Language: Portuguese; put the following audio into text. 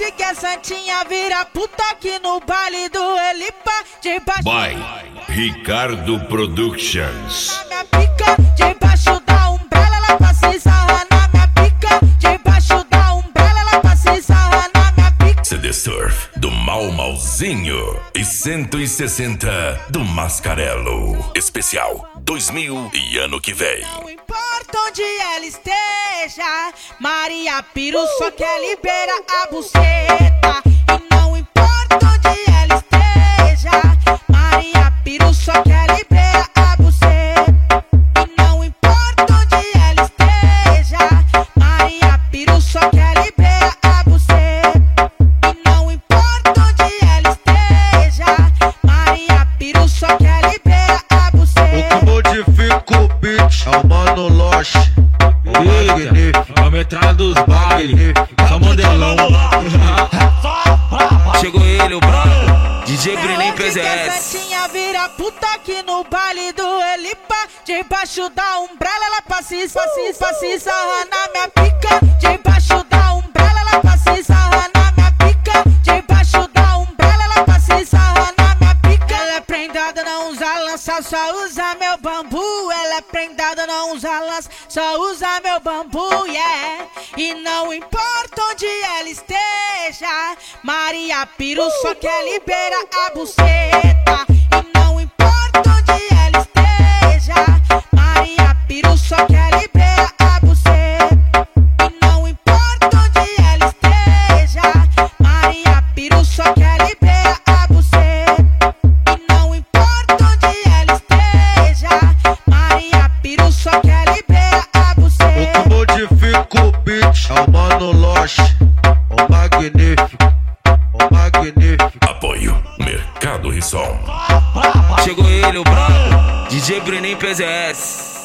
sabe que a santinha vira puta aqui no baile do Elipa. Debaixo by Ricardo Productions. na minha pica, debaixo da umbrella ela passa e sarra na minha pica. Debaixo da umbrella ela passa e sarra na minha pica. CD Surf do Malzinho e 160 do Mascarelo. Especial 2000 e ano que vem. Não importa onde ela esteja, Maria Piru só quer liberar a buceta. E não importa onde ela esteja, Maria Piru só quer liberar a buceta. E não importa onde ela esteja, Maria Piru só quer liberar a buceta. E não importa onde ela esteja, Maria Piru só quer liberar a buceta. O que modifica o beat é o Mano Loche, o magnífico, A metralha dos baile, só modelão. Chegou ele, o brabo, DJ Brenin Que a PZS. santinha vira puta aqui no baile do Elipa. Debaixo da umbrella ela passa e sarra na minha pica. Debaixo da umbrella ela passa e sarra na minha pica. Debaixo da umbrella ela passa e sarra na minha pica. Ela é prendada, não usa lança, só usa meu bambu. Ela é prendada, não usa lança, só usa meu bambu, yeah. E não importa onde ela esteja, Maria Piru só quer liberar a buceta. E não importa onde ela esteja, Maria Piru só quer liberar a buceta. E não importa onde ela esteja, Maria Piru só quer liberar a buceta. E não importa onde ela esteja, Maria Piru só quer liberar a o buceta. que modifica o beat é o Mano Loche, o magnífico, o magnífico. Apoio Mercado Risson. Chegou ele, o brabo, DJ Brenin PZS.